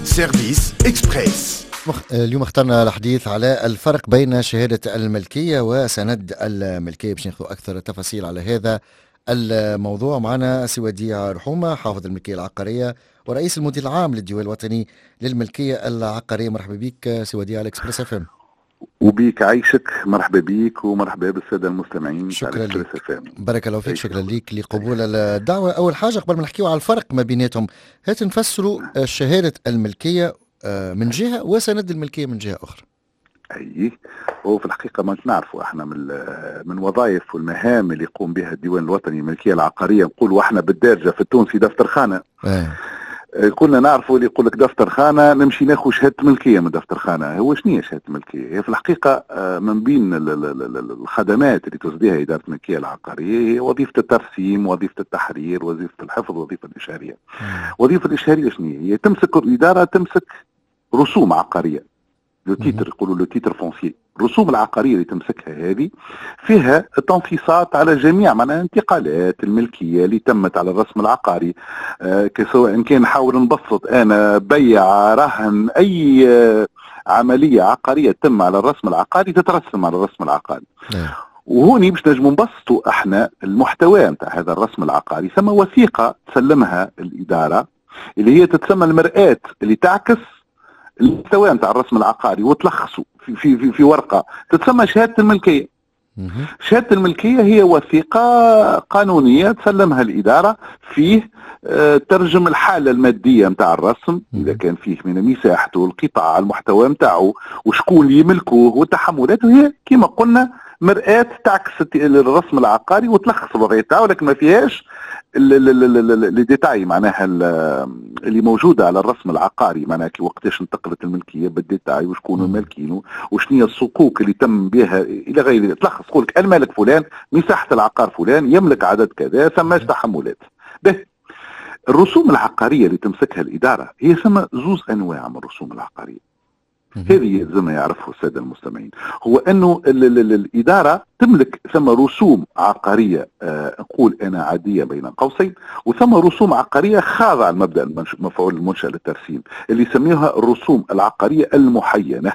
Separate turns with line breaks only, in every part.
سيرفيس إكسبريس.
اليوم اخترنا الحديث على الفرق بين شهادة الملكية وسند الملكية. باش ناخذ أكثر تفاصيل على هذا الموضوع. معنا سي وديع رحومة، حافظ الملكية العقارية ورئيس المدير العام للديوان الوطني للملكية العقارية. مرحبا بك سي وديع على إكسبريس FM.
وبيك عايشك، مرحبا بيك ومرحبا بالسادة المستمعين.
شكرا لك، بارك الله فيك. شكرا لك لقبول الدعوة. أول حاجة قبل ما نحكيو على الفرق ما بيناتهم، هات نفسروا شهادة الملكية من جهة وسند الملكية من جهة أخرى.
أي هو في الحقيقة ما نعرفوا احنا من وظائف والمهام اللي يقوم بها الديوان الوطني للملكية العقارية، نقولوا احنا بالدارجة في التونسي دفتر خانة. كنا نعرفوا اللي يقول لك دفتر خانه نمشي ناخذ شهاده ملكيه من دفتر خانه. هو شنو هي شهاده الملكيه؟ هي في الحقيقه من بين الخدمات اللي تصديها اداره الملكيه العقاريه هي وظيفه الترسيم، وظيفه التحرير، وظيفه الحفظ، وظيفه الاشهاريه. وظيفه الاشهاريه شنو هي؟ تمسك الاداره، تمسك رسوم عقاريه، لو تيتر، يقولوا لو تيتر فونسي. الرسوم العقاريه اللي تمسكها هذه فيها تنصيصات على جميع معناها انتقالات الملكيه اللي تمت على الرسم العقاري، سواء كان نحاول نبسط انا بيع، رهن، اي عمليه عقاريه تتم على الرسم العقاري تترسم على الرسم العقاري. وهوني باش نجموا نبسطوا احنا المحتوى نتاع هذا الرسم العقاري، ثم وثيقه تسلمها الاداره اللي هي تتسمى المرآة، اللي تعكس المحتوى نتاع الرسم العقاري وتلخصه في ورقه تتسمى شهاده الملكيه. شهاده الملكيه هي وثيقه قانونيه تسلمها الاداره، فيه ترجم الحاله الماديه نتاع الرسم، اذا كان فيه من مساحته، القطاع، المحتوى نتاعو، وشكون اللي يملكوه، وتحملاته. هي كما قلنا مرآة تعكس الرسم العقاري وتلخص الوضعيه تاعو، لكن ما فيهاش اللي ديتاي معناها اللي موجوده على الرسم العقاري، معناها وقتاش انتقلت الملكيه بالديتاي، وشكون مالكينه، وشنو هي الصكوك اللي تم بها الى غير ذلك. تلخص تقول لك المالك فلان، مساحه العقار فلان، يملك عدد كذا، ثماش تحملات. به الرسوم العقاريه اللي تمسكها الاداره هي ثم زوز انواع من الرسوم العقاريه. هذه زي ما يعرفوا الساده المستمعين، هو انه الاداره تملك ثم رسوم عقاريه نقول انا عاديه بين قوسين، وثم رسوم عقاريه خاضعه لمبدا مفعول المنشأ للترسيم اللي يسميها الرسوم العقاريه المحينه.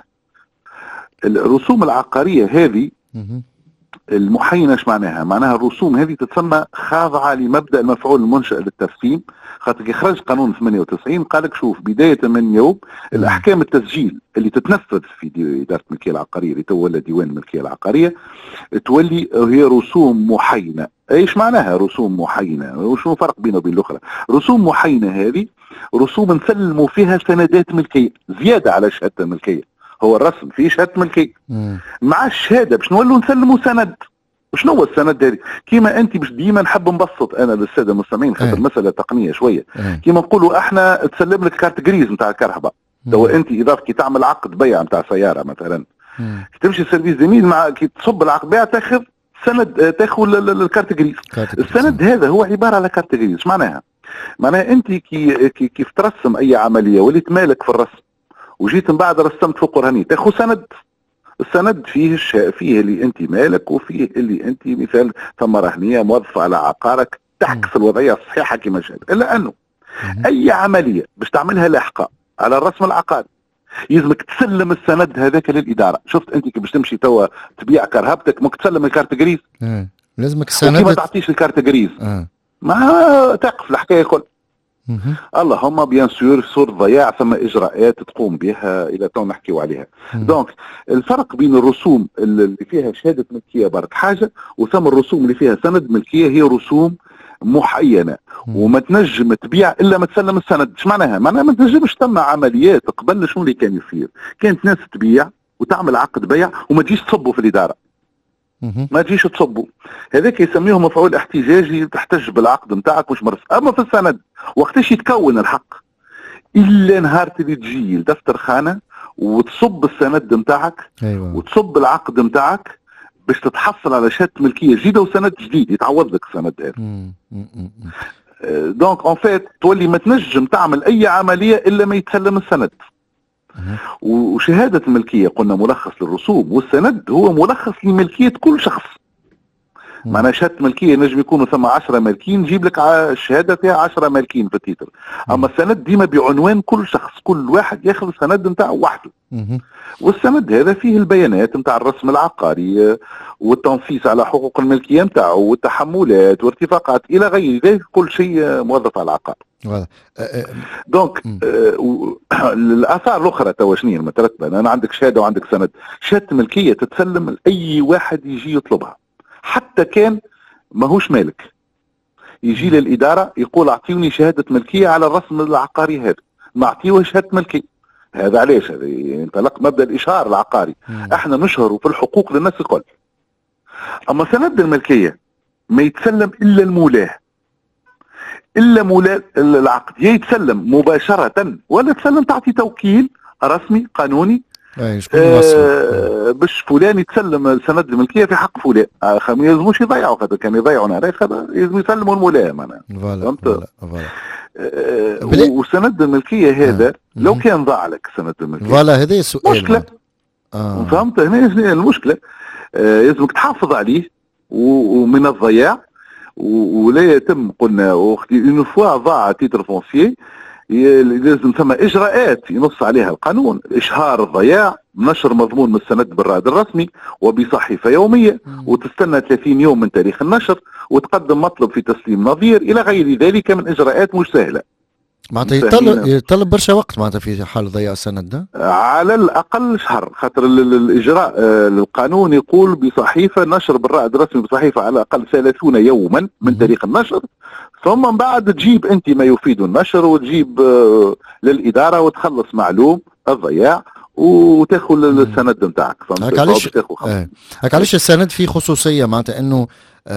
الرسوم العقاريه هذه المحينه ايش معناها؟ معناها الرسوم هذه تتسمى خاضعه لمبدا المفعول المنشأ للترسيم، خاطر خرج قانون 98 قال لك شوف بدايه من يوم الاحكام التسجيل اللي تتنفذ في اداره الملكيه العقاريه اللي تولى ديوان الملكيه العقاريه تولي هي رسوم محينه. ايش معناها رسوم محينه؟ وشنو الفرق بينه وبين الاخرى؟ رسوم محينه هذه رسوم نسلموا فيها سندات ملكيه زياده على شهاده الملكيه. هو الرسم فيه شهاده ملكيه، مع الشهاده باش نولوا نسلموا سند. وشنو هو السند هذه؟ كيما انت باش ديما نحب نبسط انا للساده المستمعين خاطر المساله تقنيه شويه. كيما نقولوا احنا تسلم لك كارت جريز نتاع الكرهبه، تو انت اذا كي تعمل عقد بيع نتاع سياره مثلا، كي تمشي سيرفيس زميل مع كي تصب العقد بيع تاخذ سند، تاخذ الكارت جريز. السند هذا هو عباره على كارت جريز. معناها انت كيف ترسم اي عمليه وليت مالك في الرسم وجيت من بعد رسمت فوق رهنيه تاخذ سند. السند فيه اللي انت مالك، وفيه اللي انت مثال ثم رهنيه موظفه على عقارك تعكس الوضعيه الصحيحه كما جاءت. الا انه اي عمليه باش تعملها لاحقه على الرسم العقاري يلزمك تسلم السند هذاك للاداره. شفت انت كي باش تمشي توا تبيع كرهبتك ممكن تسلم الكارت جريز،
لازمك السند
ما تعطيش الكارت جريز ما تقف الحكايه كل. اللهم بيان سور صور ضياع ثم اجراءات تقوم بها الى تو نحكيو عليها. دونك الفرق بين الرسوم اللي فيها شهاده ملكيه برك حاجه، وثم الرسوم اللي فيها سند ملكيه هي رسوم محينه، وما تنجم تبيع الا ما تسلم السند. ايش معناها؟ معناها ما تنجمش تم عمليات قبل. شنو اللي كان يصير؟ كانت ناس تبيع وتعمل عقد بيع وما تجيش تصبوا في الاداره، ما تجيش تصبوا، هذاك يسميه مفعول احتجاجي، تحتج بالعقد نتاعك مش مرسل. اما في السند وقتاش يتكون الحق؟ الا نهار اللي تجي لدفتر خانه وتصب السند نتاعك، وتصب العقد نتاعك باش تتحصل على شهاده ملكيه جديده وسند جديد يتعوض لك السند هذا. دونك اون فيت تولي ما تنجم تعمل اي عمليه الا ما يتسلم السند. وشهادة الملكية قلنا ملخص للرسوم، والسند هو ملخص لملكية كل شخص. معناها شهاده ملكيه نجم يكونوا ثم 10 مالكين، نجيب لك الشهاده فيها 10 مالكين في التيتر. اما السند ديما بعنوان كل شخص، كل واحد ياخذ السند نتاعو وحده. والسند هذا فيه البيانات نتاع الرسم العقاري والتنصيص على حقوق الملكيه نتاعو والتحملات وارتفاقات الى غير ذلك، كل شيء موظف على العقار. دونك الاثار الاخرى توا شنو المترتبه؟ انا عندك شهاده وعندك سند. شهاده الملكيه تتسلم لاي واحد يجي يطلبها حتى كان ماهوش مالك، يجي للاداره يقول اعطيوني شهاده ملكيه على الرسم العقاري هذا، ما اعطيوه شهاده ملكيه. هذا علاش؟ هذا ينطلق مبدا الاشهار العقاري. احنا نشهر في الحقوق للناس الكل. اما سند الملكيه ما يتسلم الا المولاه، الا مولاه العقد، يا يتسلم مباشره ولا تسلم تعطي توكيل رسمي قانوني باش فلان يتسلم سند الملكيه في حق فلان. ما يلزموش يضيعوا، خاطر كان يضيعوا نهار يلزم يسلموا المولاه معناها. فهمت؟ وسند الملكيه هذا لو كان ضاع لك سند الملكيه
فوالا هذا السؤال
مشكله. فهمت؟ هنا شنو المشكله؟ لازمك تحافظ عليه ومن الضياع، ولا يتم قلنا اون فوا ضاع تيتر فونسيي لازم ثم اجراءات ينص عليها القانون: اشهار الضياع، نشر مضمون من السند بالرائد الرسمي وبصحيفه يوميه، وتستنى 30 يوم من تاريخ النشر، وتقدم مطلب في تسليم نظير الى غير ذلك من اجراءات مش سهله.
معناتها يطلب برشا وقت معناتها في حال ضياع السند ده؟
على الاقل شهر، خاطر الاجراء القانون يقول بصحيفه نشر بالرائد الرسمي بصحيفه على الاقل 30 يوما من تاريخ النشر، ثم من بعد تجيب انت ما يفيد النشر وتجيب للاداره وتخلص معلوم الضياع وتاخذ السند نتاعك.
فهمت؟ هاك علاش السند فيه خصوصيه معناتها انه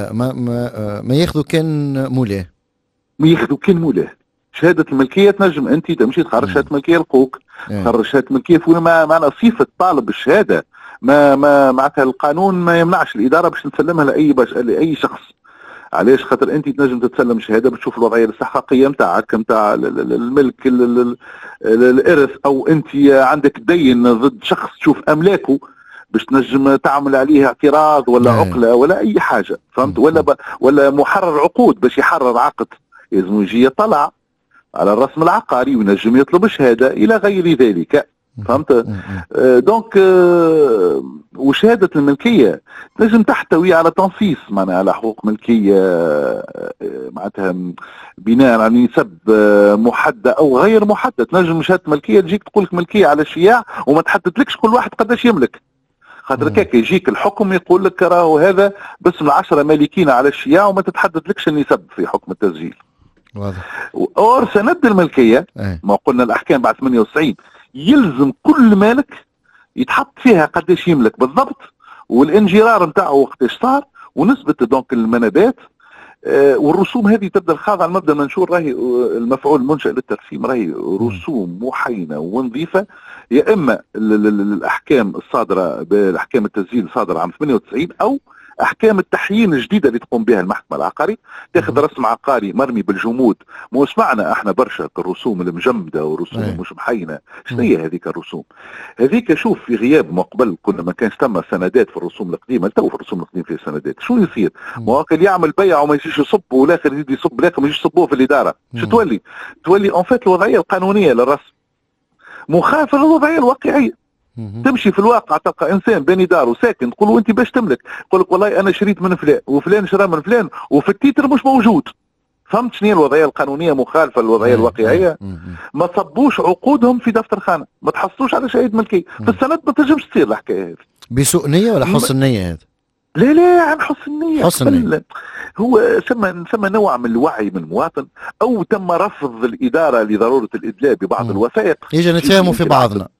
ما ياخذوا كان مولاه،
ما ياخذوا كان مولاه. شهاده الملكيه تنجم انت تمشي تخرج شهاده ملكيه لقوك، تخرج شهاده ملكيه فوق معنى صفه طالب الشهاده ما معناتها القانون ما يمنعش الاداره باش تسلمها لاي شخص. علاش؟ خاطر انت تنجم تتسلم شهاده بتشوف الوضعيه الاستحقاقيه نتاعك نتاع الملك الارث، او انت عندك دين ضد شخص تشوف املاكه باش تنجم تعمل عليه اعتراض ولا عقله ولا اي حاجه. فهمت؟ ولا محرر عقود باش يحرر عقد لازم يجي يطلع على الرسم العقاري وينجم يطلب شهاده الى غير ذلك. فهمت؟ دونك وشهاده الملكيه لازم تحتوي على تنصيص معناها على حقوق ملكيه معناتها بناء على نسب محدده او غير محدد. تنجم شهاده ملكيه تجيك تقول لك ملكيه على الشياع وما تحددلكش كل واحد قداش يملك، خاطر كيك يجيك الحكم يقول لك راهو هذا باسم 10 مالكين على الشياع وما تتحددلكش النسب في حكم التسجيل.
واضح.
اور سند الملكيه ما قلنا الاحكام بعد 98 يلزم كل مالك يتحط فيها قداش يملك بالضبط، والانجرار نتاعو وقتاش صار، ونسبه دونك المنابات والرسوم هذه تبدا الخاضعه المبدا المنشور راهي المفعول المنشأ للترسيم راهي رسوم محاينه ونظيفه، يا اما الاحكام الصادره بالاحكام التسجيل الصادره عام 98 او احكام التحيين الجديده اللي تقوم بها المحكمه العقاري، تاخذ رسم عقاري مرمي بالجمود. مو سمعنا احنا برشا الرسوم المجمده والرسوم المش محينه، شنو هي هذيك الرسوم؟ هذيك شوف في غياب ما قبل كنا ما كانش ثم سندات في الرسوم القديمه، تو في الرسوم القديمه في سندات. شو يصير؟ مواكل يعمل بيع وما يجيش يصب والاخر يزيد يصب الاخر ما يجيش يصبوه في الاداره. شو تولي اون فيت الوضعيه القانونيه للرسم مخالفه للوضعيه الواقعيه. تمشي في الواقع تلقى انسان باني دار وساكن، تقول له انت باش تملك، يقول لك والله انا شريت من فلان وفلان شرى من فلان وفي التيتر مش موجود. فهمت شنو هي الوضعيه القانونيه مخالفه للوضعيه الواقعيه؟ ما تصبوش عقودهم في دفتر خانه، ما تحصلوش على شهاده ملكيه، في السند ما تنجمش تصير الحكايه هذه.
بسوء نيه ولا حسن نيه هذا؟
لا عن حسن نيه.
حسن نيه
هو ثم نوع من الوعي من المواطن، او تم رفض الاداره لضروره الادلاء ببعض الوثائق.
يجي نتفاهموا في بعضنا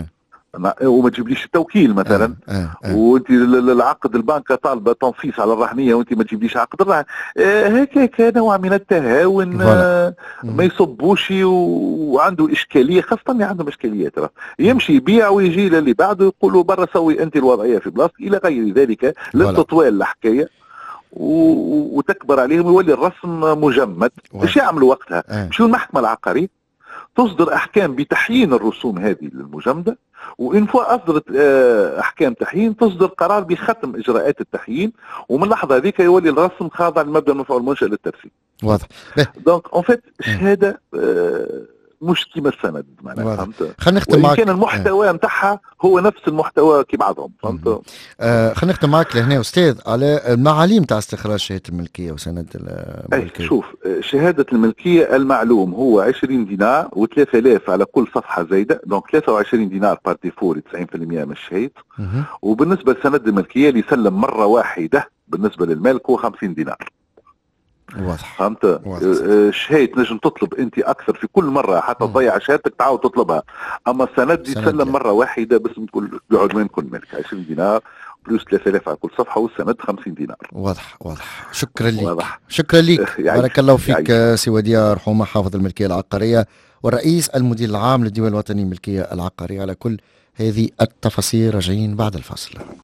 وما تجيبليش التوكيل مثلا وانت العقد البنكه طالبه تنصيص على الرهنيه وانت ما تجيبليش عقد الرهن. هيك نوع من التهاون ما يصبوش وعنده اشكاليه، خاصه اللي عندهم اشكاليات يمشي يبيع ويجي للي بعده يقولوا برا سوي انت الوضعيه في بلاصتك الى غير ذلك للتطويل الحكايه وتكبر عليهم ويولي الرسم مجمد. ايش يعملوا وقتها؟ شو المحكمه العقاريه تصدر احكام بتحيين الرسوم هذه للمجمده، وان فوا اصدرت احكام تحيين تصدر قرار بختم اجراءات التحيين، ومن اللحظه هذيك يولي الرسم خاضع لمبدا المفعول المنشئ للترسيم.
واضح.
دونك اون فيت شهاده مش كيما السند معناها، فهمت؟
خلينا نختم معك.
كان المحتوى نتاعها هو نفس المحتوى كي بعضهم، فهمت؟
خلينا نختم معك لهنا استاذ على المعاليم تاع استخراج شهاده الملكيه وسند الملكيه.
شوف، شهاده الملكيه المعلوم هو 20 دينار و3000 على كل صفحه زايده، دونك 23 دينار بار ديفور 90% من الشهيد. وبالنسبه لسند الملكيه اللي يسلم مره واحده بالنسبه للمالك هو 50 دينار.
واضح.
فهمت؟ الشهاية تنجم تطلب انت اكثر في كل مره حتى تضيع شهادتك تعاود تطلبها، اما السند يسلم مره واحده بس تقول بعنوان كل ملك 20 دينار بلوس 3000 على كل صفحه، والسند 50 دينار.
واضح. شكرا لك. شكرا لك. بارك الله فيك سي وديع رحومه، حافظ الملكيه العقاريه والرئيس المدير العام للديوان الوطني للملكيه العقاريه، على كل هذه التفاصيل. راجعين بعد الفاصل.